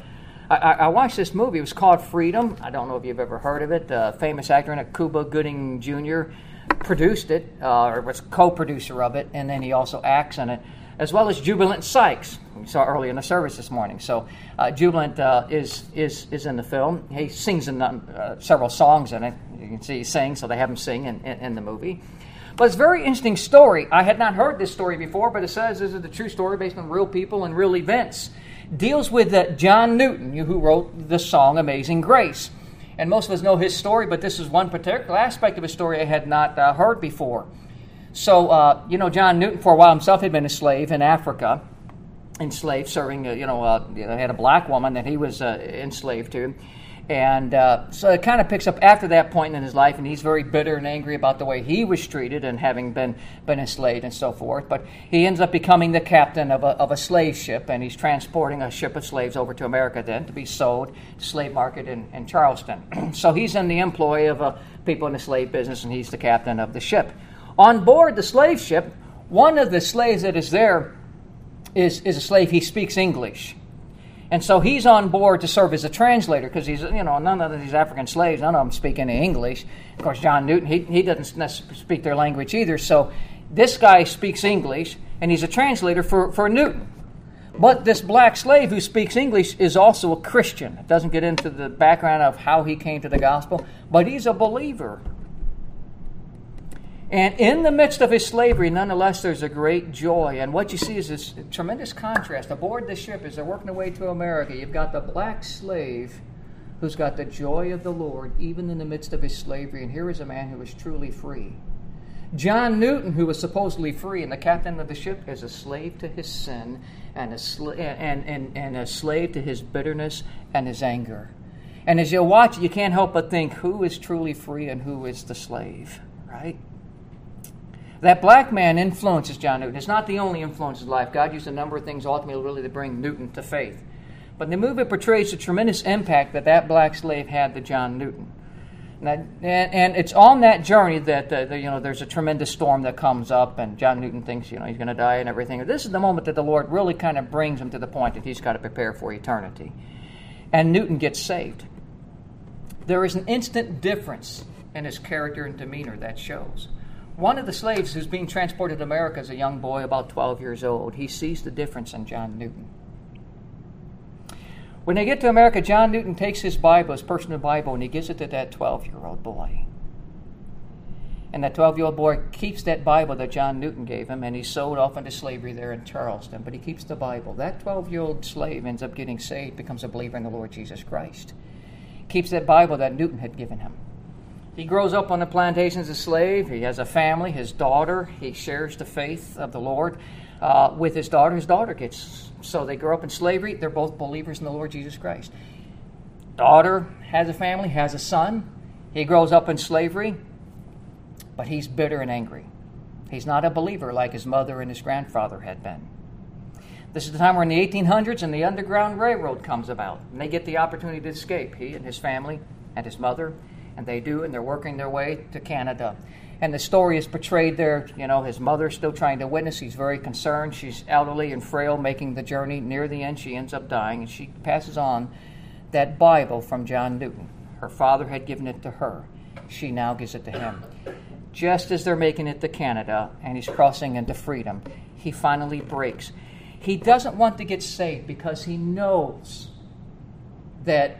I watched this movie. It was called Freedom. I don't know if you've ever heard of it. Famous actor in it, Cuba Gooding Jr. produced it, or was co-producer of it, and then he also acts in it, as well as Jubilant Sykes, we saw early in the service this morning. So Jubilant is in the film. He sings in several songs in it. You can see he sings, so they have him sing in the movie. But it's a very interesting story. I had not heard this story before, but it says this is a true story based on real people and real events. Deals with John Newton, who wrote the song Amazing Grace. And most of us know his story, but this is one particular aspect of his story I had not heard before. So, John Newton, for a while himself, had been a slave in Africa, enslaved, serving, he had a black woman that he was enslaved to. And so it kind of picks up after that point in his life, and he's very bitter and angry about the way he was treated and having been enslaved and so forth. But he ends up becoming the captain of a slave ship, and he's transporting a ship of slaves over to America then to be sold to slave market in Charleston. So he's in the employ of people in the slave business, and he's the captain of the ship. On board the slave ship, one of the slaves that is there is a slave. He speaks English. And so he's on board to serve as a translator, because he's, none of these African slaves, none of them speak any English. Of course, John Newton, he doesn't necessarily speak their language either. So this guy speaks English, and he's a translator for Newton. But this black slave who speaks English is also a Christian. It doesn't get into the background of how he came to the gospel, but he's a believer. And in the midst of his slavery, nonetheless, there's a great joy. And what you see is this tremendous contrast. Aboard the ship, as they're working their way to America, you've got the black slave who's got the joy of the Lord, even in the midst of his slavery. And here is a man who is truly free. John Newton, who was supposedly free, and the captain of the ship, is a slave to his sin and a slave to his bitterness and his anger. And as you watch it, you can't help but think, who is truly free and who is the slave, right? That black man influences John Newton. It's not the only influence in life. God used a number of things ultimately really to bring Newton to faith. But the movie portrays the tremendous impact that black slave had to John Newton. And it's on that journey that there's a tremendous storm that comes up, and John Newton thinks he's going to die and everything. This is the moment that the Lord really kind of brings him to the point that he's got to prepare for eternity. And Newton gets saved. There is an instant difference in his character and demeanor that shows. One of the slaves who's being transported to America as a young boy, about 12 years old, he sees the difference in John Newton. When they get to America, John Newton takes his Bible, his personal Bible, and he gives it to that 12-year-old boy. And that 12-year-old boy keeps that Bible that John Newton gave him, and he's sold off into slavery there in Charleston. But he keeps the Bible. That 12-year-old slave ends up getting saved, becomes a believer in the Lord Jesus Christ. Keeps that Bible that Newton had given him. He grows up on the plantation as a slave. He has a family, his daughter. He shares the faith of the Lord with his daughter. His daughter gets... So they grow up in slavery. They're both believers in the Lord Jesus Christ. Daughter has a family, has a son. He grows up in slavery, but he's bitter and angry. He's not a believer like his mother and his grandfather had been. This is the time we're in the 1800s and the Underground Railroad comes about. And they get the opportunity to escape, he and his family and his mother. And they do, and they're working their way to Canada. And the story is portrayed there, his mother's still trying to witness. He's very concerned. She's elderly and frail, making the journey. Near the end, she ends up dying, and she passes on that Bible from John Newton. Her father had given it to her. She now gives it to him. Just as they're making it to Canada, and he's crossing into freedom, he finally breaks. He doesn't want to get saved because he knows that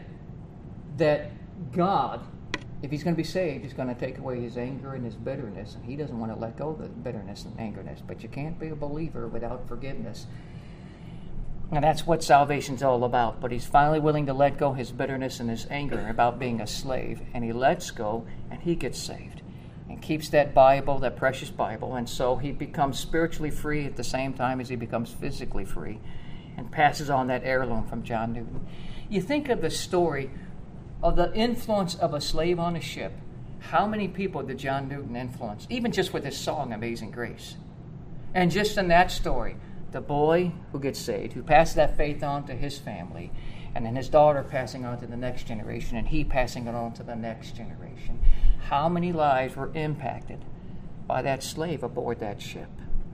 God, if he's going to be saved, he's going to take away his anger and his bitterness, and he doesn't want to let go of the bitterness and angerness. But you can't be a believer without forgiveness. And that's what salvation's all about. But he's finally willing to let go his bitterness and his anger about being a slave, and he lets go, and he gets saved and keeps that Bible, that precious Bible, and so he becomes spiritually free at the same time as he becomes physically free and passes on that heirloom from John Newton. You think of the story of the influence of a slave on a ship. How many people did John Newton influence? Even just with his song, Amazing Grace. And just in that story, the boy who gets saved, who passes that faith on to his family, and then his daughter passing on to the next generation, and he passing it on to the next generation. How many lives were impacted by that slave aboard that ship?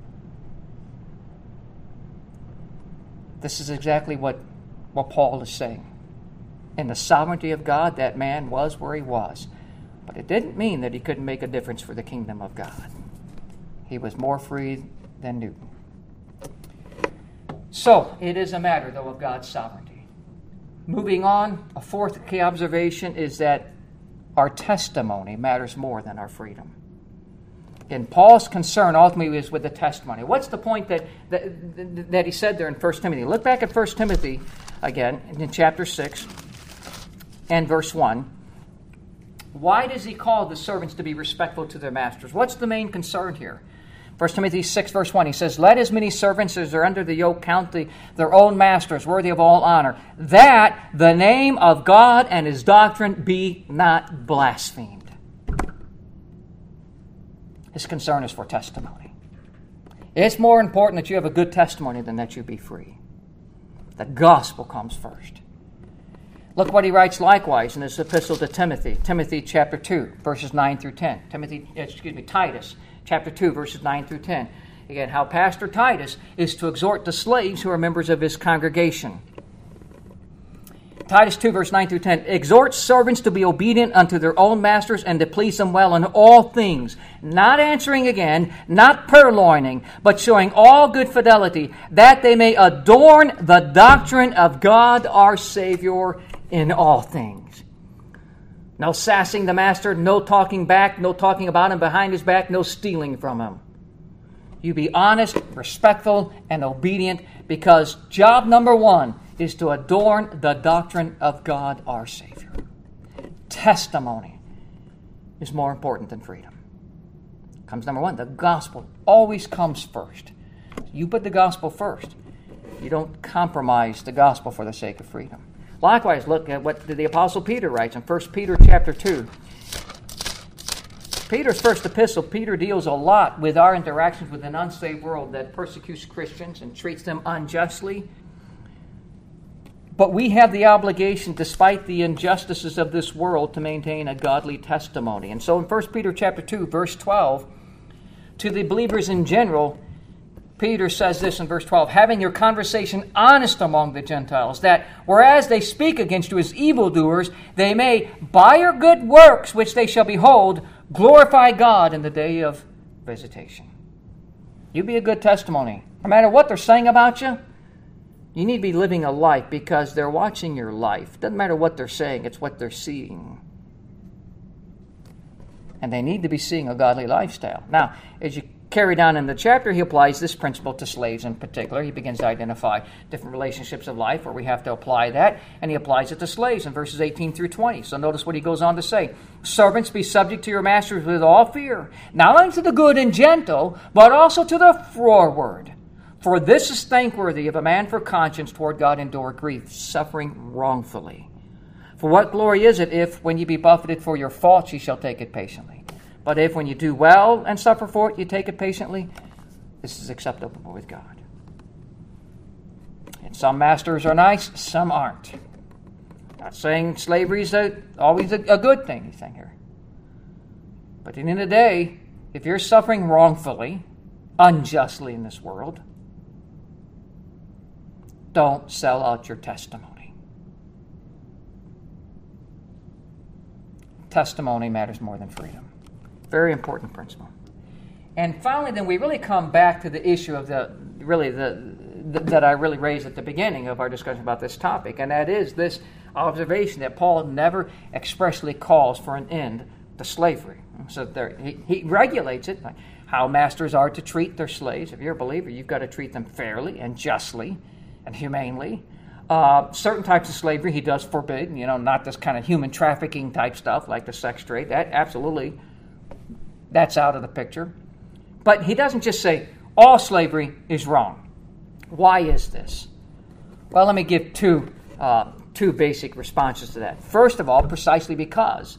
This is exactly what Paul is saying. In the sovereignty of God, that man was where he was. But it didn't mean that he couldn't make a difference for the kingdom of God. He was more free than Newton. So, it is a matter, though, of God's sovereignty. Moving on, a fourth key observation is that our testimony matters more than our freedom. And Paul's concern ultimately is with the testimony. What's the point that he said there in 1 Timothy? Look back at 1 Timothy again in chapter 6 and verse 1. Why does he call the servants to be respectful to their masters? What's the main concern here? 1 Timothy 6, verse 1, he says, "Let as many servants as are under the yoke count their own masters worthy of all honor, that the name of God and his doctrine be not blasphemed." His concern is for testimony. It's more important that you have a good testimony than that you be free. The gospel comes first. Look what he writes likewise in his epistle to Timothy. Timothy chapter 2, verses 9 through 10. Titus chapter 2, verses 9 through 10. Again, how Pastor Titus is to exhort the slaves who are members of his congregation. Titus 2, verse 9 through 10. "Exhort servants to be obedient unto their own masters and to please them well in all things, not answering again, not purloining, but showing all good fidelity, that they may adorn the doctrine of God our Savior in all things." No sassing the master, no talking back, no talking about him behind his back, no stealing from him. You be honest, respectful, and obedient, because job number one is to adorn the doctrine of God our Savior. Testimony is more important than freedom. Comes number one. The gospel always comes first. You put the gospel first. You don't compromise the gospel for the sake of freedom. Likewise, look at what the Apostle Peter writes in 1 Peter chapter 2. Peter's first epistle, Peter deals a lot with our interactions with an unsaved world that persecutes Christians and treats them unjustly. But we have the obligation, despite the injustices of this world, to maintain a godly testimony. And so in 1 Peter chapter 2, verse 12, to the believers in general, Peter says this in verse 12, having your conversation honest among the Gentiles, that whereas they speak against you as evildoers, they may, by your good works which they shall behold, glorify God in the day of visitation. You be a good testimony. No matter what they're saying about you, you need to be living a life because they're watching your life. Doesn't matter what they're saying, it's what they're seeing. And they need to be seeing a godly lifestyle. Now, as you carry down in the chapter, he applies this principle to slaves in particular. He begins to identify different relationships of life where we have to apply that, and he applies it to slaves in verses 18 through 20. So notice what he goes on to say. Servants, be subject to your masters with all fear, not only to the good and gentle, but also to the froward. For this is thankworthy if a man for conscience toward God endure grief, suffering wrongfully. For what glory is it if, when ye be buffeted for your faults, ye shall take it patiently? But if, when you do well and suffer for it, you take it patiently, this is acceptable with God. And some masters are nice, some aren't. Not saying slavery is always a good thing, he's saying here. But at the end of the day, if you're suffering wrongfully, unjustly in this world, don't sell out your testimony. Testimony matters more than freedom. Very important principle. And finally, then we really come back to the issue of that I really raised at the beginning of our discussion about this topic, and that is this observation that Paul never expressly calls for an end to slavery. So he regulates it, like how masters are to treat their slaves. If you're a believer, you've got to treat them fairly and justly and humanely. Certain types of slavery he does forbid, not this kind of human trafficking type stuff like the sex trade. That absolutely, that's out of the picture. But he doesn't just say all slavery is wrong. Why is this? Well, let me give two basic responses to that. First of all, precisely because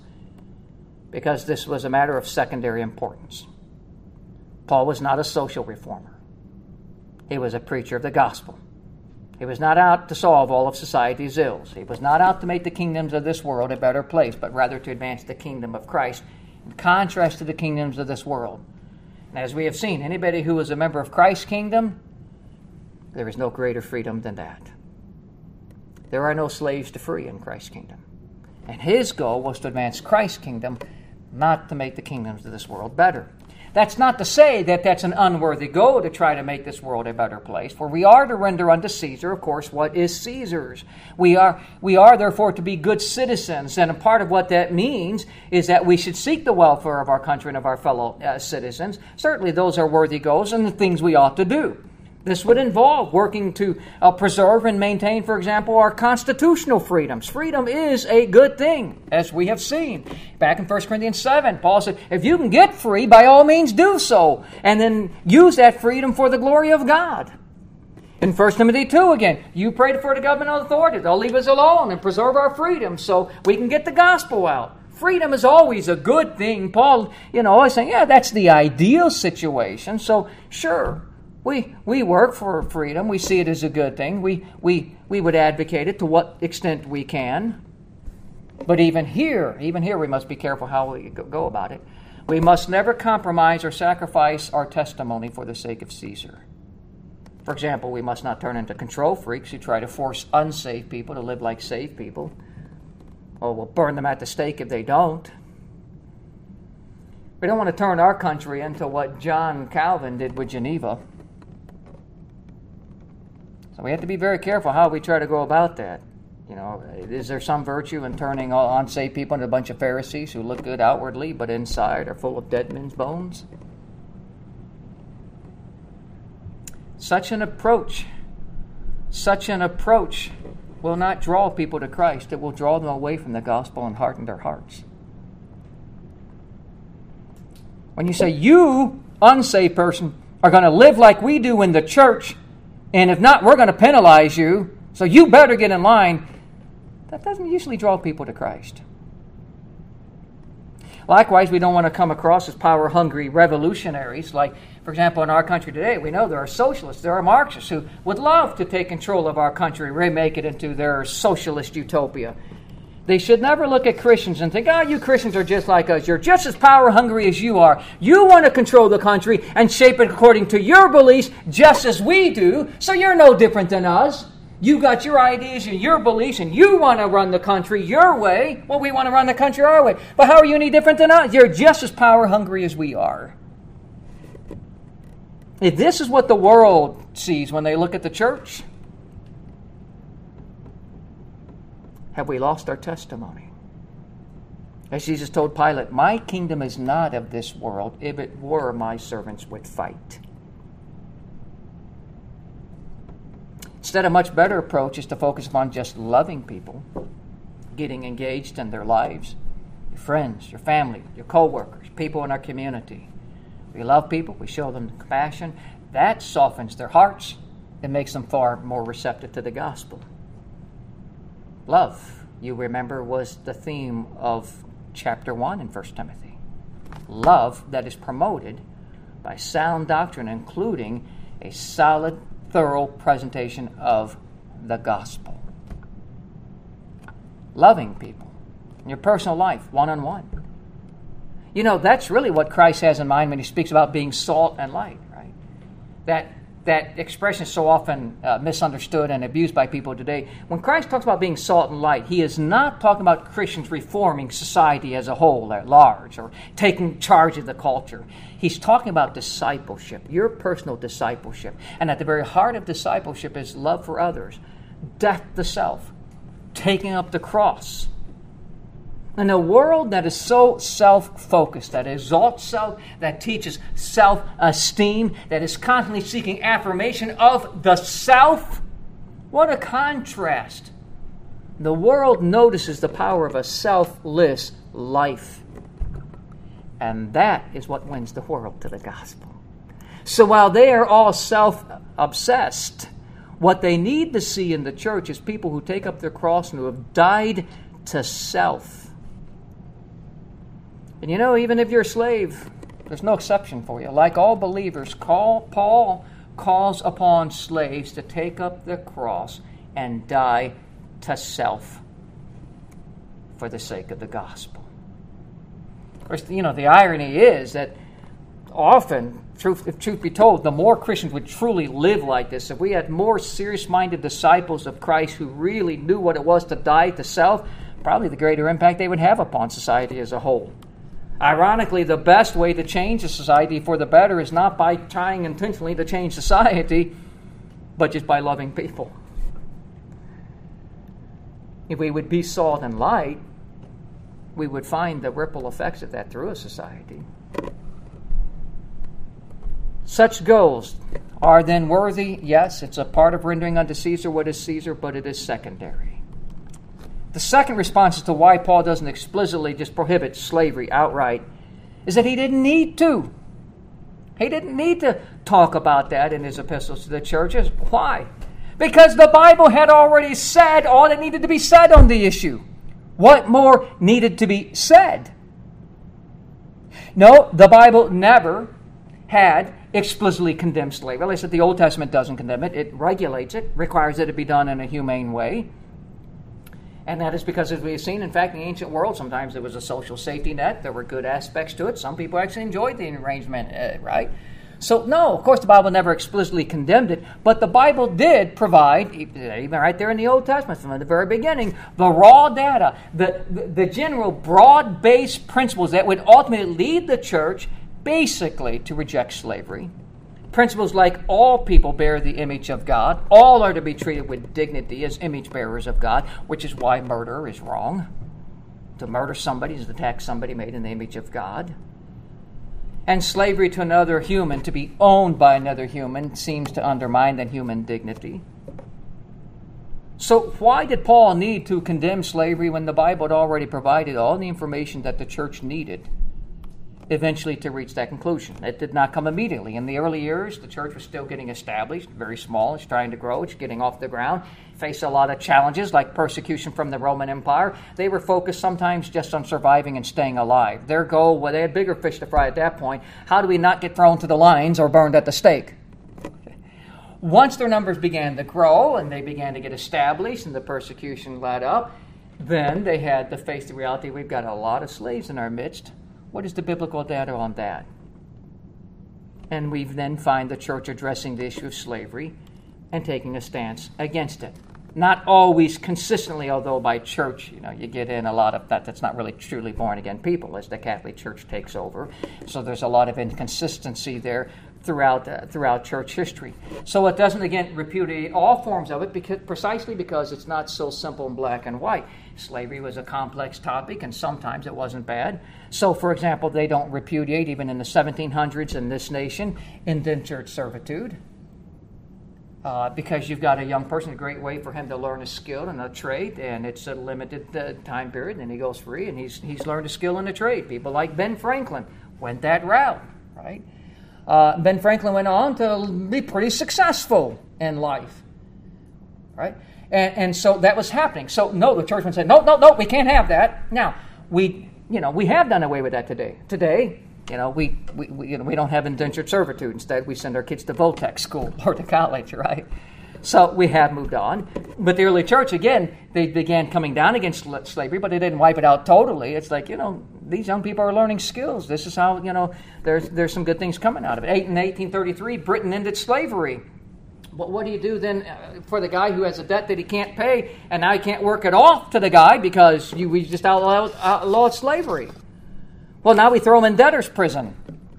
this was a matter of secondary importance. Paul was not a social reformer. He was a preacher of the gospel. He was not out to solve all of society's ills. He was not out to make the kingdoms of this world a better place, but rather to advance the kingdom of Christ in contrast to the kingdoms of this world. And as we have seen, anybody who is a member of Christ's kingdom, there is no greater freedom than that. There are no slaves to free in Christ's kingdom. And his goal was to advance Christ's kingdom, not to make the kingdoms of this world better. That's not to say that that's an unworthy goal to try to make this world a better place, for we are to render unto Caesar, of course, what is Caesar's. We are therefore to be good citizens, and a part of what that means is that we should seek the welfare of our country and of our fellow citizens. Certainly those are worthy goals and the things we ought to do. This would involve working to preserve and maintain, for example, our constitutional freedoms. Freedom is a good thing, as we have seen. Back in 1 Corinthians 7, Paul said, if you can get free, by all means do so, and then use that freedom for the glory of God. In 1 Timothy 2, again, you pray for the governmental authorities. They'll leave us alone and preserve our freedom so we can get the gospel out. Freedom is always a good thing. Paul, always saying, that's the ideal situation, so sure. We work for freedom. We see it as a good thing. We would advocate it to what extent we can. But even here, we must be careful how we go about it. We must never compromise or sacrifice our testimony for the sake of Caesar. For example, we must not turn into control freaks who try to force unsaved people to live like saved people. Or we'll burn them at the stake if they don't. We don't want to turn our country into what John Calvin did with Geneva. So we have to be very careful how we try to go about that. Is there some virtue in turning unsaved people into a bunch of Pharisees who look good outwardly, but inside are full of dead men's bones? Such an approach will not draw people to Christ. It will draw them away from the gospel and harden their hearts. When you say, you, unsaved person, are going to live like we do in the church, and if not, we're going to penalize you, so you better get in line, that doesn't usually draw people to Christ. Likewise, we don't want to come across as power-hungry revolutionaries. Like, for example, in our country today, we know there are socialists, there are Marxists who would love to take control of our country, remake it into their socialist utopia. They should never look at Christians and think, you Christians are just like us. You're just as power-hungry as you are. You want to control the country and shape it according to your beliefs just as we do, so you're no different than us. You got your ideas and your beliefs, and you want to run the country your way. Well, we want to run the country our way. But how are you any different than us? You're just as power-hungry as we are. If this is what the world sees when they look at the church, have we lost our testimony? As Jesus told Pilate, my kingdom is not of this world. If it were, my servants would fight. Instead, a much better approach is to focus upon just loving people, getting engaged in their lives, your friends, your family, your co-workers, people in our community. We love people, we show them compassion. That softens their hearts. It makes them far more receptive to the gospel. Love, you remember, was the theme of chapter 1 in 1 Timothy. Love that is promoted by sound doctrine, including a solid, thorough presentation of the gospel. Loving people in your personal life, one-on-one. You know, that's really what Christ has in mind when he speaks about being salt and light, right? That expression is so often misunderstood and abused by people today. When Christ talks about being salt and light, he is not talking about Christians reforming society as a whole at large or taking charge of the culture. He's talking about discipleship, your personal discipleship. And at the very heart of discipleship is love for others, death to self, taking up the cross. In a world that is so self-focused, that exalts self, that teaches self-esteem, that is constantly seeking affirmation of the self, what a contrast. The world notices the power of a selfless life. And that is what wins the world to the gospel. So while they are all self-obsessed, what they need to see in the church is people who take up their cross and who have died to self. And you know, even if you're a slave, there's no exception for you. Like all believers, Paul calls upon slaves to take up the cross and die to self for the sake of the gospel. Of course, you know, the irony is that often, if truth be told, the more Christians would truly live like this, if we had more serious-minded disciples of Christ who really knew what it was to die to self, probably the greater impact they would have upon society as a whole. Ironically, the best way to change a society for the better is not by trying intentionally to change society, but just by loving people. If we would be salt and light, we would find the ripple effects of that through a society. Such goals are then worthy. Yes, it's a part of rendering unto Caesar what is Caesar, but it is secondary. The second response as to why Paul doesn't explicitly just prohibit slavery outright is that he didn't need to. He didn't need to talk about that in his epistles to the churches. Why? Because the Bible had already said all that needed to be said on the issue. What more needed to be said? No, the Bible never had explicitly condemned slavery. At least the Old Testament doesn't condemn it. It regulates it, requires it to be done in a humane way. And that is because, as we've seen, in fact, in the ancient world, sometimes there was a social safety net. There were good aspects to it. Some people actually enjoyed the arrangement, right? So, no, of course, the Bible never explicitly condemned it, but the Bible did provide, even right there in the Old Testament from the very beginning, the raw data, the general broad-based principles that would ultimately lead the church basically to reject slavery. Principles like all people bear the image of God. All are to be treated with dignity as image bearers of God, which is why murder is wrong. To murder somebody is to attack somebody made in the image of God. And slavery to another human, to be owned by another human, seems to undermine that human dignity. So why did Paul need to condemn slavery when the Bible had already provided all the information that the church needed eventually to reach that conclusion. It did not come immediately. In the early years, the church was still getting established, very small. It's trying to grow. It's getting off the ground. Faced a lot of challenges like persecution from the Roman Empire. They were focused sometimes just on surviving and staying alive. Their goal, well, they had bigger fish to fry at that point. How do we not get thrown to the lions or burned at the stake? Once their numbers began to grow and they began to get established and the persecution let up, then they had to face the reality, we've got a lot of slaves in our midst. What is the biblical data on that? And we then find the church addressing the issue of slavery and taking a stance against it. Not always consistently, although by church, you get in a lot of that's not really truly born-again people as the Catholic Church takes over. So there's a lot of inconsistency there throughout church history. So it doesn't, again, repudiate all forms of it precisely because it's not so simple and black and white. Slavery was a complex topic, and sometimes it wasn't bad. So, for example, they don't repudiate, even in the 1700s in this nation, indentured servitude. Because you've got a young person, a great way for him to learn a skill and a trade, and it's a limited time period, and he goes free, and he's learned a skill and a trade. People like Ben Franklin went that route, right? Ben Franklin went on to be pretty successful in life, right? And so that was happening. So no, the churchmen said, no, we can't have that. Now, we have done away with that today. Today, we don't have indentured servitude. Instead, we send our kids to Voltech school or to college, right? So we have moved on. But the early church, again, they began coming down against slavery, but they didn't wipe it out totally. It's like, these young people are learning skills. This is how, there's some good things coming out of it. In 1833, Britain ended slavery. But what do you do then for the guy who has a debt that he can't pay, and now he can't work it off to the guy because we just outlawed slavery? Well, now we throw him in debtor's prison.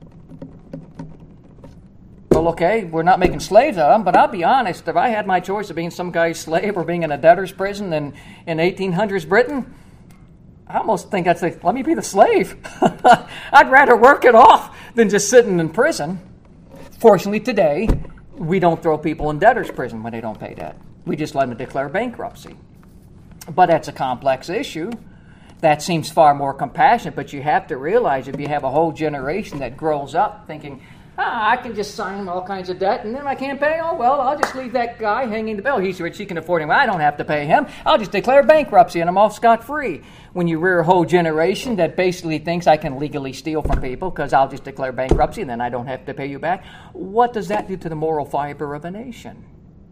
Well, okay, we're not making slaves out of them, but I'll be honest, if I had my choice of being some guy's slave or being in a debtor's prison in 1800s Britain, I almost think I'd say, let me be the slave. I'd rather work it off than just sitting in prison. Fortunately, today, we don't throw people in debtor's prison when they don't pay debt. We just let them declare bankruptcy. But that's a complex issue. That seems far more compassionate, but you have to realize if you have a whole generation that grows up thinking, I can just sign all kinds of debt, and then I can't pay. Oh, well, I'll just leave that guy hanging the bell. He's rich, he can afford him. Well, I don't have to pay him. I'll just declare bankruptcy, and I'm off scot-free. When you rear a whole generation that basically thinks I can legally steal from people because I'll just declare bankruptcy, and then I don't have to pay you back, what does that do to the moral fiber of a nation?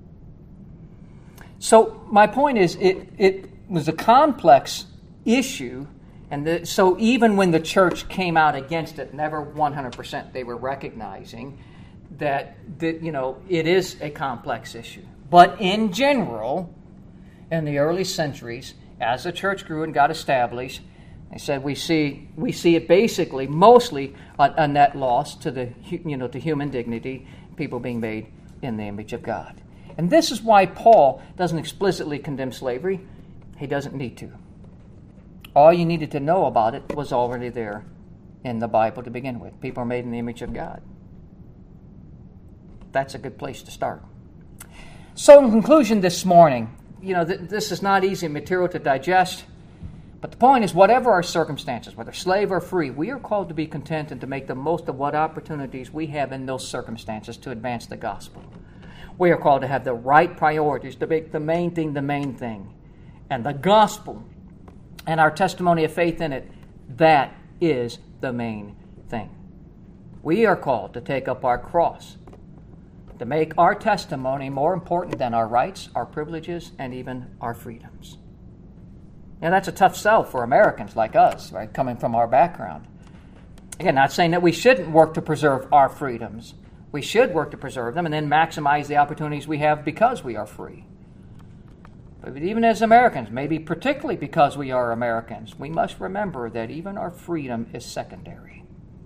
So my point is, it was a complex issue. And so even when the church came out against it, never 100% they were recognizing that it is a complex issue. But in general, in the early centuries, as the church grew and got established, they said we see it basically mostly a net loss to to human dignity, people being made in the image of God. And this is why Paul doesn't explicitly condemn slavery. He doesn't need to. All you needed to know about it was already there in the Bible to begin with. People are made in the image of God. That's a good place to start. So in conclusion this morning, this is not easy material to digest, but the point is whatever our circumstances, whether slave or free, we are called to be content and to make the most of what opportunities we have in those circumstances to advance the gospel. We are called to have the right priorities, to make the main thing the main thing. And the gospel and our testimony of faith in it, that is the main thing. We are called to take up our cross, to make our testimony more important than our rights, our privileges, and even our freedoms. Now, that's a tough sell for Americans like us, right, coming from our background. Again, not saying that we shouldn't work to preserve our freedoms. We should work to preserve them and then maximize the opportunities we have because we are free. But even as Americans, maybe particularly because we are Americans, we must remember that even our freedom is secondary.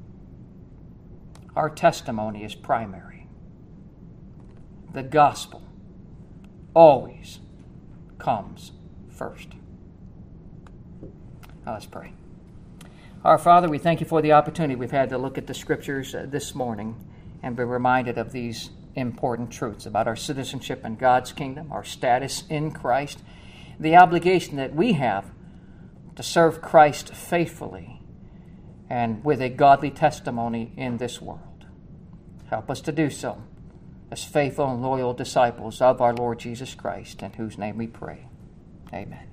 Our testimony is primary. The gospel always comes first. Now let's pray. Our Father, we thank you for the opportunity we've had to look at the Scriptures this morning and be reminded of these important truths about our citizenship in God's kingdom, our status in Christ, the obligation that we have to serve Christ faithfully and with a godly testimony in this world. Help us to do so as faithful and loyal disciples of our Lord Jesus Christ, in whose name we pray. Amen.